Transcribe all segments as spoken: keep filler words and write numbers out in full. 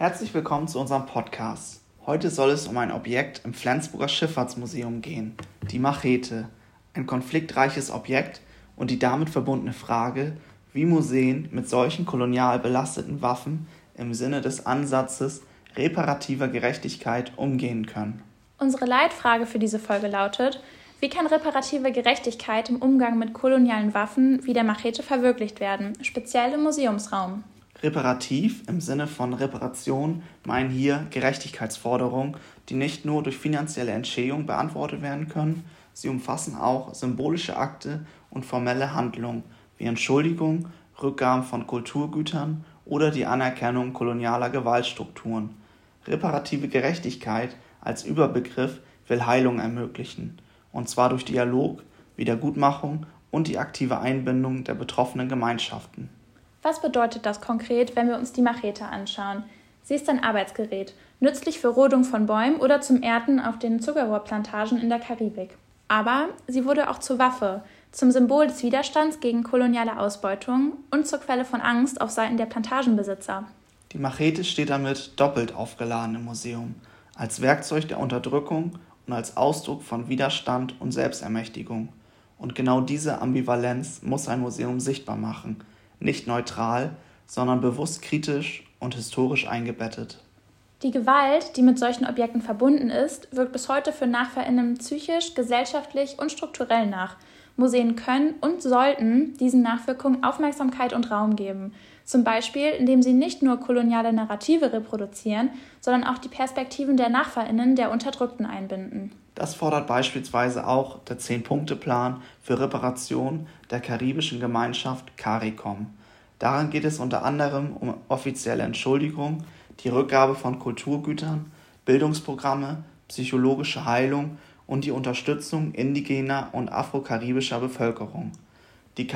Herzlich willkommen zu unserem Podcast. Heute soll es um ein Objekt im Flensburger Schifffahrtsmuseum gehen, die Machete, ein konfliktreiches Objekt und die damit verbundene Frage, wie Museen mit solchen kolonial belasteten Waffen im Sinne des Ansatzes reparativer Gerechtigkeit umgehen können. Unsere Leitfrage für diese Folge lautet: Wie kann reparative Gerechtigkeit im Umgang mit kolonialen Waffen wie der Machete verwirklicht werden, speziell im Museumsraum? Reparativ im Sinne von Reparation meinen hier Gerechtigkeitsforderungen, die nicht nur durch finanzielle Entschädigung beantwortet werden können, sie umfassen auch symbolische Akte und formelle Handlungen wie Entschuldigung, Rückgaben von Kulturgütern oder die Anerkennung kolonialer Gewaltstrukturen. Reparative Gerechtigkeit als Überbegriff will Heilung ermöglichen, und zwar durch Dialog, Wiedergutmachung und die aktive Einbindung der betroffenen Gemeinschaften. Was bedeutet das konkret, wenn wir uns die Machete anschauen? Sie ist ein Arbeitsgerät, nützlich für Rodung von Bäumen oder zum Ernten auf den Zuckerrohrplantagen in der Karibik. Aber sie wurde auch zur Waffe, zum Symbol des Widerstands gegen koloniale Ausbeutung und zur Quelle von Angst auf Seiten der Plantagenbesitzer. Die Machete steht damit doppelt aufgeladen im Museum, als Werkzeug der Unterdrückung und als Ausdruck von Widerstand und Selbstermächtigung. Und genau diese Ambivalenz muss ein Museum sichtbar machen, nicht neutral, sondern bewusst kritisch und historisch eingebettet. Die Gewalt, die mit solchen Objekten verbunden ist, wirkt bis heute für NachfahrInnen psychisch, gesellschaftlich und strukturell nach. Museen können und sollten diesen Nachwirkungen Aufmerksamkeit und Raum geben. Zum Beispiel, indem sie nicht nur koloniale Narrative reproduzieren, sondern auch die Perspektiven der NachfahrInnen der Unterdrückten einbinden. Das fordert beispielsweise auch der Zehn-Punkte-Plan für Reparation der karibischen Gemeinschaft CARICOM. Darin geht es unter anderem um offizielle Entschuldigung, die Rückgabe von Kulturgütern, Bildungsprogramme, psychologische Heilung und die Unterstützung indigener und afrokaribischer Bevölkerung. Die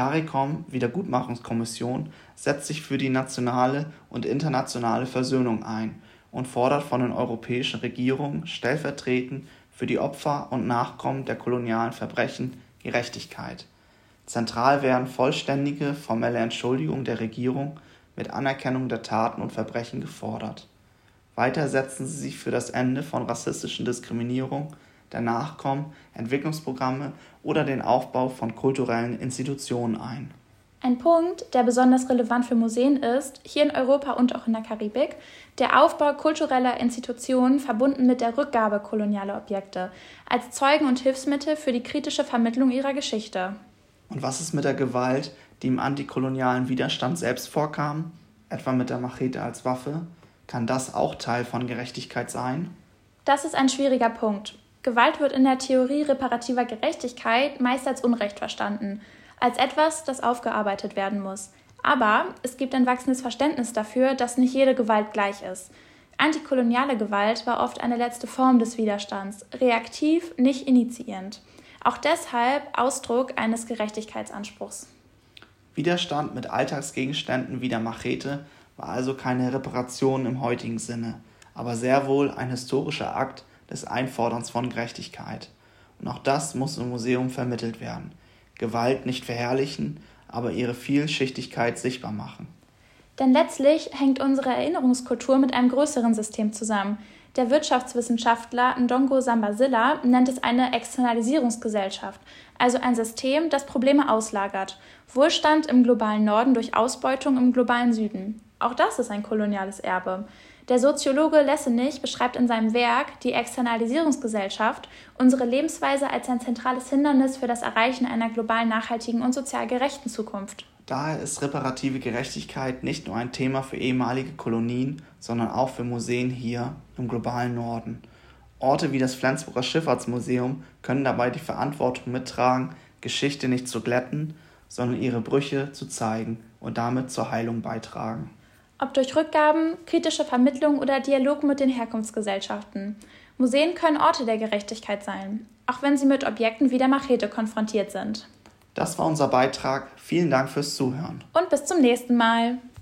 CARICOM-Wiedergutmachungskommission setzt sich für die nationale und internationale Versöhnung ein und fordert von den europäischen Regierungen stellvertretend für die Opfer und Nachkommen der kolonialen Verbrechen Gerechtigkeit. Zentral werden vollständige formelle Entschuldigungen der Regierung mit Anerkennung der Taten und Verbrechen gefordert. Weiter setzen sie sich für das Ende von rassistischen Diskriminierung der Nachkommen, Entwicklungsprogramme oder den Aufbau von kulturellen Institutionen ein. Ein Punkt, der besonders relevant für Museen ist, hier in Europa und auch in der Karibik, der Aufbau kultureller Institutionen verbunden mit der Rückgabe kolonialer Objekte, als Zeugen und Hilfsmittel für die kritische Vermittlung ihrer Geschichte. Und was ist mit der Gewalt, die im antikolonialen Widerstand selbst vorkam, etwa mit der Machete als Waffe? Kann das auch Teil von Gerechtigkeit sein? Das ist ein schwieriger Punkt. Gewalt wird in der Theorie reparativer Gerechtigkeit meist als Unrecht verstanden, als etwas, das aufgearbeitet werden muss. Aber es gibt ein wachsendes Verständnis dafür, dass nicht jede Gewalt gleich ist. Antikoloniale Gewalt war oft eine letzte Form des Widerstands, reaktiv, nicht initiierend. Auch deshalb Ausdruck eines Gerechtigkeitsanspruchs. Widerstand mit Alltagsgegenständen wie der Machete war also keine Reparation im heutigen Sinne, aber sehr wohl ein historischer Akt des Einforderns von Gerechtigkeit. Und auch das muss im Museum vermittelt werden. Gewalt nicht verherrlichen, aber ihre Vielschichtigkeit sichtbar machen. Denn letztlich hängt unsere Erinnerungskultur mit einem größeren System zusammen. Der Wirtschaftswissenschaftler Ndongo Sambazilla nennt es eine Externalisierungsgesellschaft, also ein System, das Probleme auslagert. Wohlstand im globalen Norden durch Ausbeutung im globalen Süden. Auch das ist ein koloniales Erbe. Der Soziologe Lessenich beschreibt in seinem Werk die Externalisierungsgesellschaft unsere Lebensweise als ein zentrales Hindernis für das Erreichen einer global nachhaltigen und sozial gerechten Zukunft. Daher ist reparative Gerechtigkeit nicht nur ein Thema für ehemalige Kolonien, sondern auch für Museen hier im globalen Norden. Orte wie das Flensburger Schifffahrtsmuseum können dabei die Verantwortung mittragen, Geschichte nicht zu glätten, sondern ihre Brüche zu zeigen und damit zur Heilung beitragen. Ob durch Rückgaben, kritische Vermittlung oder Dialog mit den Herkunftsgesellschaften. Museen können Orte der Gerechtigkeit sein, auch wenn sie mit Objekten wie der Machete konfrontiert sind. Das war unser Beitrag. Vielen Dank fürs Zuhören. Und bis zum nächsten Mal.